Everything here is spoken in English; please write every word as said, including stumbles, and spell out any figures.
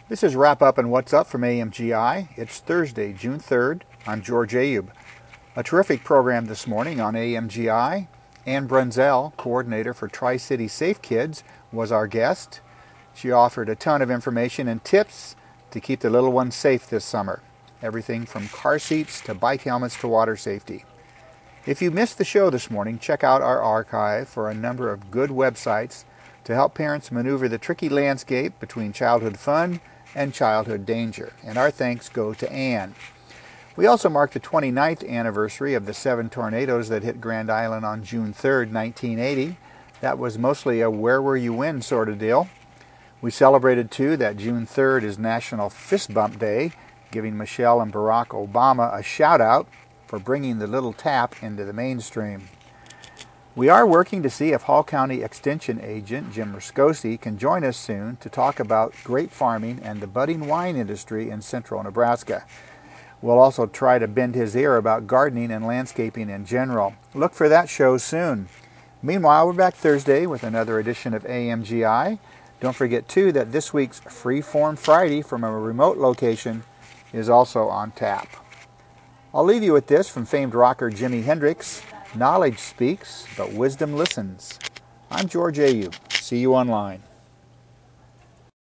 This is Wrap Up and What's Up from A M G I. It's Thursday, June third. I'm George Ayub. A terrific program this morning on A M G I. Ann Brunzell, coordinator for Tri-City Safe Kids, was our guest. She offered a ton of information and tips to keep the little ones safe this summer. Everything from car seats to bike helmets to water safety. If you missed the show this morning, check out our archive for a number of good websites to help parents maneuver the tricky landscape between childhood fun and childhood danger. And our thanks go to Ann. We also marked the twenty-ninth anniversary of the seven tornadoes that hit Grand Island on June third, nineteen eighty. That was mostly a where were you when sort of deal. We celebrated, too, that June third is National Fist Bump Day, giving Michelle and Barack Obama a shout-out for bringing the little tap into the mainstream. We are working to see if Hall County Extension Agent Jim Ruscosi can join us soon to talk about grape farming and the budding wine industry in central Nebraska. We'll also try to bend his ear about gardening and landscaping in general. Look for that show soon. Meanwhile, we're back Thursday with another edition of A M G I. Don't forget, too, that this week's Freeform Friday from a remote location is also on tap. I'll leave you with this from famed rocker Jimi Hendrix. Knowledge speaks, but wisdom listens. I'm George Ayub. See you online.